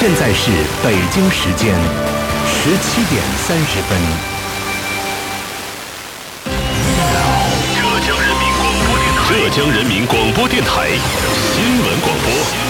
现在是北京时间17:30。 浙江人民广播电台新闻广播。